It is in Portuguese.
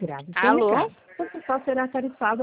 grave. Seu Alô? recado. Você só será tarifado